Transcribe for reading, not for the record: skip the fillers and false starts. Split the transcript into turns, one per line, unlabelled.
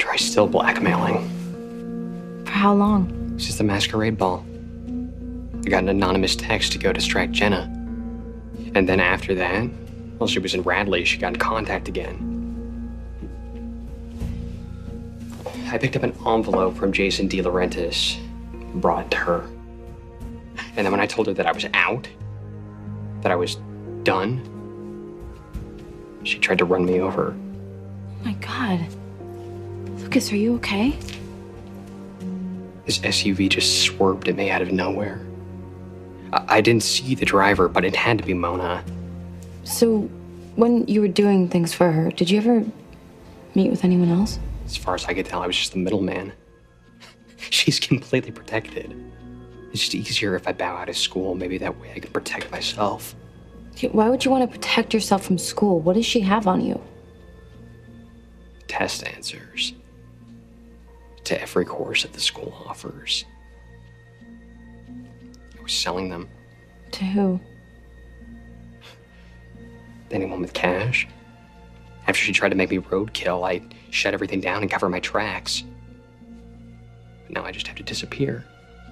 Troy's still blackmailing.
For how long?
It's just a masquerade ball. I got an anonymous text to go distract Jenna. And then after that, while she was in Radley, she got in contact again. I picked up an envelope from Jason De Laurentiis and brought it to her. And then when I told her that I was out, that I was done, she tried to run me over.
Oh my God. Lucas, are you okay?
This SUV just swerved at me out of nowhere. I didn't see the driver, but it had to be Mona.
So, when you were doing things for her, did you ever meet with anyone else?
As far as I could tell, I was just the middleman. She's completely protected. It's just easier if I bow out of school. Maybe that way I can protect myself.
Why would you want to protect yourself from school? What does she have on you?
Test answers to every course that the school offers. I was selling them.
To who?
Anyone with cash. After she tried to make me roadkill, I shut everything down and cover my tracks. But now I just have to disappear.